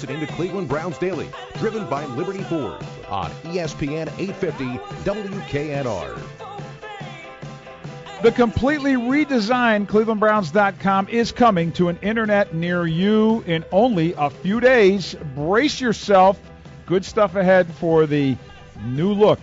listening to Cleveland Browns Daily, driven by Liberty Ford on ESPN 850 WKNR. The completely redesigned ClevelandBrowns.com is coming to an internet near you in only a few days. Brace yourself. Good stuff ahead for the new look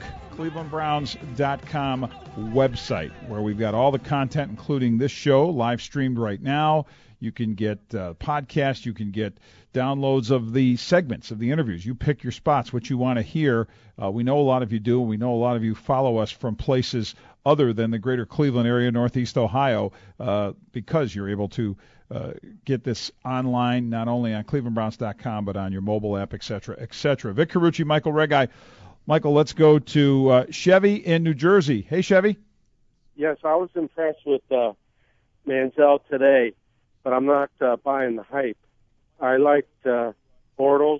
ClevelandBrowns.com website, where we've got all the content, including this show, live streamed right now. You can get podcasts. You can get downloads of the segments of the interviews. You pick your spots, what you want to hear. We know a lot of you do. We know a lot of you follow us from places other than the greater Cleveland area, Northeast Ohio, because you're able to get this online, not only on ClevelandBrowns.com, but on your mobile app, et cetera, et cetera. Vic Carucci, Michael Regai. Michael, let's go to Chevy in New Jersey. Hey, Chevy. Yes, I was impressed with Manziel today, but I'm not buying the hype. I liked Bortles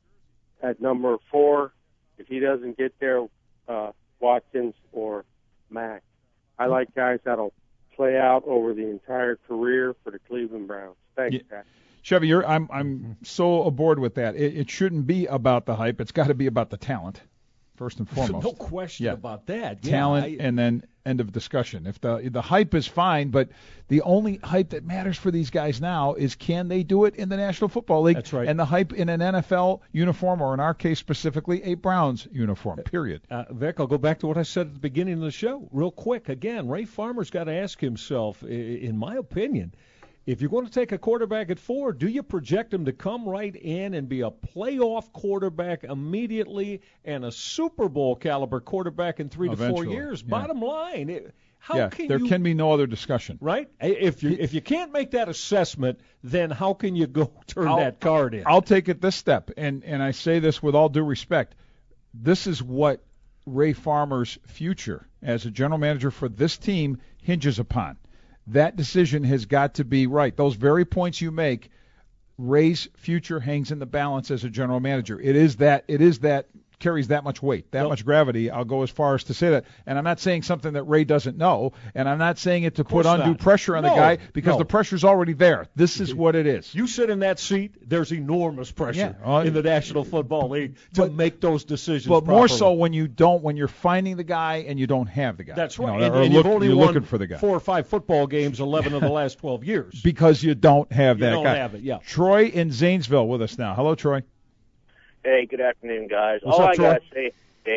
at number 4. If he doesn't get there, Watkins or Mack. I like guys that'll play out over the entire career for the Cleveland Browns. Thanks, Pat. Chevy, I'm so aboard with that. It shouldn't be about the hype. It's got to be about the talent, first and foremost. No question about that. Talent, and then end of discussion. If the hype is fine, but the only hype that matters for these guys now is, can they do it in the National Football League? That's right. And the hype in an NFL uniform, or in our case specifically, a Browns uniform, period. Vic, I'll go back to what I said at the beginning of the show real quick. Again, Ray Farmer's got to ask himself, in my opinion, if you're going to take a quarterback at 4, do you project him to come right in and be a playoff quarterback immediately and a Super Bowl caliber quarterback in 3 to 4 years? Yeah. Bottom line, there can be no other discussion. Right? If you can't make that assessment, then how can you go turn that card in? I'll take it this step, and I say this with all due respect. This is what Ray Farmer's future as a general manager for this team hinges upon. That decision has got to be right. Those very points you make, Ray's future hangs in the balance as a general manager. It is that carries that much weight, much gravity. I'll go as far as to say that. And I'm not saying something that Ray doesn't know, and I'm not saying it to put undue pressure on the guy, because the pressure's already there. This is what it is. You sit in that seat, there's enormous pressure in the National Football League to make those decisions But properly. more so when you're finding the guy and you don't have the guy. That's right. And you've only won looking for the guy. 4 or 5 football games, 11 of the last 12 years. Because you don't have that guy. You don't have it, yeah. Troy in Zanesville with us now. Hello, Troy. Hey, good afternoon, guys. What's up, Troy? I got to say,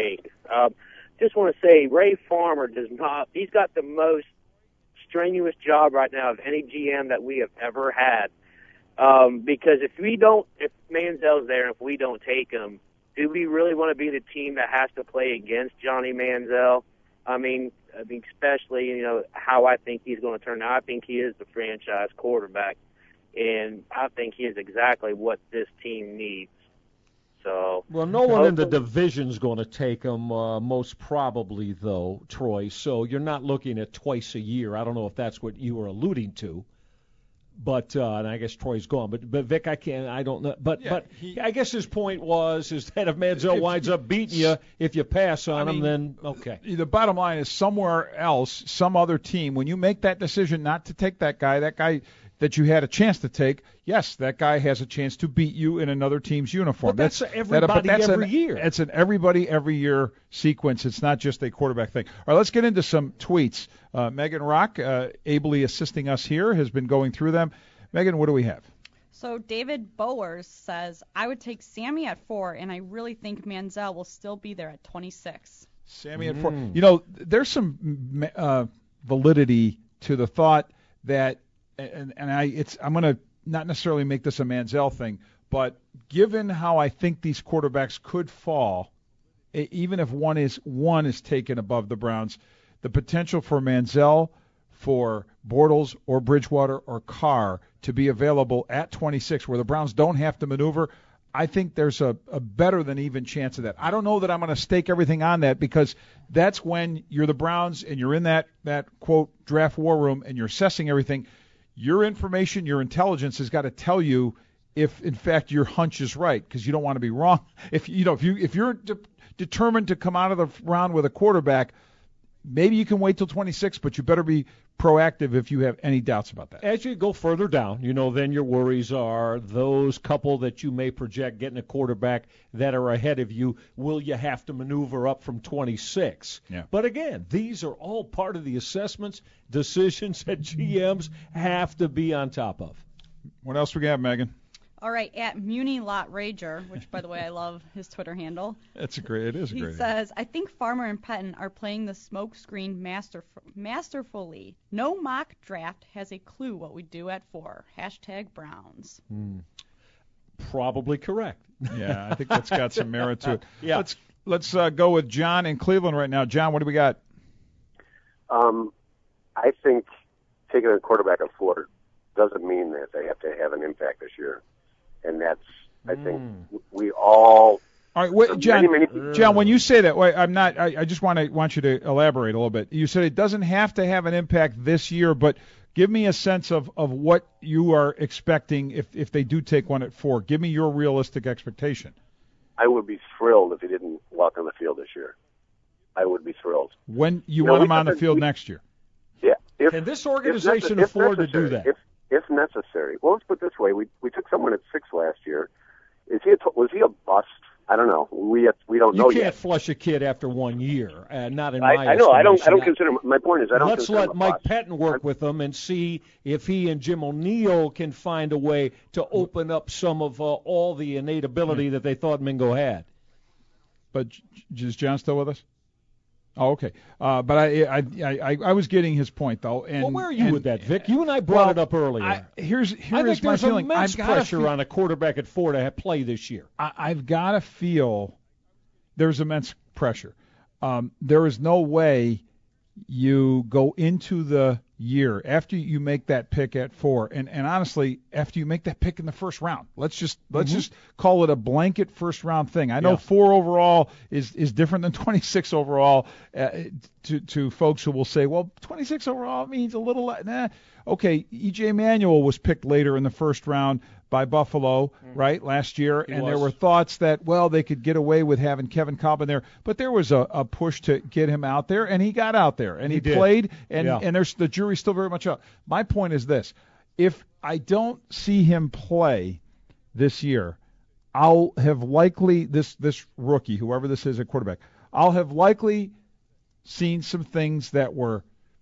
just want to say Ray Farmer he's got the most strenuous job right now of any GM that we have ever had. Because if Manziel's there and if we don't take him, do we really want to be the team that has to play against Johnny Manziel? I mean, especially, how I think he's going to turn out. I think he is the franchise quarterback, and I think he is exactly what this team needs. So, well, no one in the division's going to take him, most probably, though, Troy. So you're not looking at twice a year. I don't know if that's what you were alluding to. But and I guess Troy's gone. But Vic, I don't know. But I guess his point is that if Manziel winds up beating you, if you pass on him, then okay. The bottom line is, somewhere else, some other team, when you make that decision not to take that guy that you had a chance to take, yes, that guy has a chance to beat you in another team's uniform. But that's everybody every year. It's an everybody every year sequence. It's not just a quarterback thing. All right, let's get into some tweets. Megan Rock, ably assisting us here, has been going through them. Megan, what do we have? So David Bowers says, I would take Sammy at 4, and I really think Manziel will still be there at 26. Sammy at 4. There's some validity to the thought that, I'm going to not necessarily make this a Manziel thing, but given how I think these quarterbacks could fall, even if one is taken above the Browns, the potential for Manziel, for Bortles or Bridgewater or Carr to be available at 26, where the Browns don't have to maneuver, I think there's a better than even chance of that. I don't know that I'm going to stake everything on that, because that's when you're the Browns and you're in that quote draft war room and you're assessing everything. Your information, your intelligence has got to tell you if, in fact, your hunch is right, because you don't want to be wrong. If you're determined to come out of the round with a quarterback, maybe you can wait till 26, but you better be proactive if you have any doubts about that. As you go further down, then your worries are those couple that you may project getting a quarterback that are ahead of you. Will you have to maneuver up from 26? Yeah. But again, these are all part of the assessments, decisions that GMs have to be on top of. What else we got, Megan? All right, at Muni Lot Rager, which, by the way, I love his Twitter handle. It is a great. He says, I think Farmer and Pettin are playing the smokescreen masterfully. No mock draft has a clue what we do at 4. #Browns. Probably correct. Yeah, I think that's got some merit to it. Yeah. Let's go with John in Cleveland right now. John, what do we got? I think taking a quarterback at 4 doesn't mean that they have to have an impact this year. And that's, I think, we all. All right, wait, John. Many, John, when you say that, wait, I'm not. I just want you to elaborate a little bit. You said it doesn't have to have an impact this year, but give me a sense of what you are expecting if they do take one at 4. Give me your realistic expectation. I would be thrilled if he didn't walk on the field this year. I would be thrilled. When you want him on the field next year? Yeah. Can this organization afford to do that? If necessary. Well, let's put it this way: we took someone at 6 last year. Was he a bust? I don't know. We don't know yet. You can't flush a kid after 1 year. Not in my I know. I don't estimation. consider. My point is, I don't. Let's consider let him a Mike bust. Pettin work with them and see if he and Jim O'Neill can find a way to open up some of all the innate ability that they thought Mingo had. But is John still with us? Oh, okay. But I was getting his point though. And, well, where are you with that, Vic? You and I brought it up earlier. Here's I think my there's feeling. immense pressure on a quarterback at 4 to play this year. I've got to feel there's immense pressure. There is no way you go into the year after you make that pick at 4, and honestly, after you make that pick in the first round, let's just call it a blanket first round thing. I know 4 overall is different than 26 overall to folks who will say, well, 26 overall means a little nah. Okay, E.J. Manuel was picked later in the first round by Buffalo, right, last year, there were thoughts that, well, they could get away with having Kevin Kolb there, but there was a push to get him out there, and he got out there, and he played, and there's the jury's still very much out. My point is this: if I don't see him play this year, I'll have likely this rookie, whoever this is at quarterback, I'll have likely seen some things that were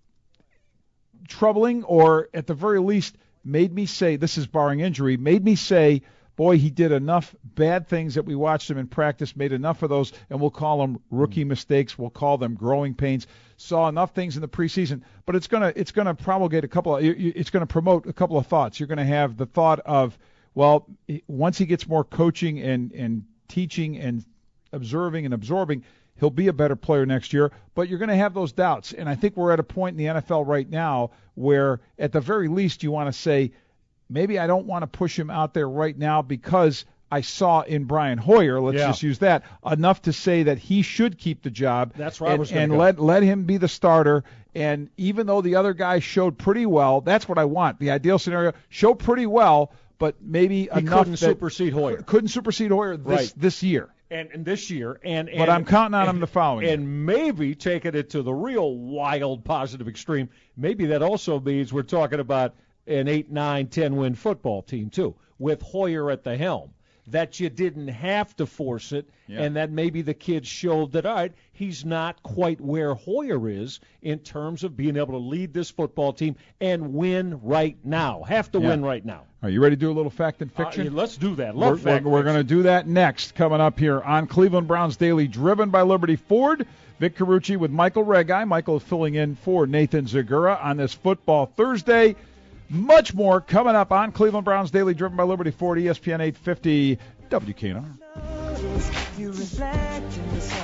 troubling, or at the very least made me say, this is barring injury, made me say, boy, he did enough bad things that we watched him in practice, made enough of those, and we'll call them rookie mistakes, we'll call them growing pains, saw enough things in the preseason, but it's gonna promulgate it's gonna promote a couple of thoughts. You're gonna have the thought of, well, once he gets more coaching and teaching and observing and absorbing, he'll be a better player next year, but you're going to have those doubts. And I think we're at a point in the NFL right now where, at the very least, you want to say, maybe I don't want to push him out there right now because I saw in Brian Hoyer, let's just use that, enough to say that he should keep the job. That's where I was going to go. Let him be the starter. And even though the other guys showed pretty well, that's what I want. The ideal scenario, show pretty well, but maybe he enough couldn't supersede Hoyer. Couldn't supersede Hoyer this year. And this year, but I'm counting on him the following year. And maybe taking it to the real wild positive extreme, maybe that also means we're talking about an 8, 9, 10 win football team too, with Hoyer at the helm. That you didn't have to force it, and that maybe the kids showed that, all right, he's not quite where Hoyer is in terms of being able to lead this football team and win right now. Have to win right now. Are you ready to do a little fact and fiction? Let's do that. We're going to do that next, coming up here on Cleveland Browns Daily, driven by Liberty Ford. Vic Carucci with Michael Regai. Michael filling in for Nathan Zagura on this Football Thursday. Much more coming up on Cleveland Browns Daily, driven by Liberty Ford, ESPN 850 WKNR.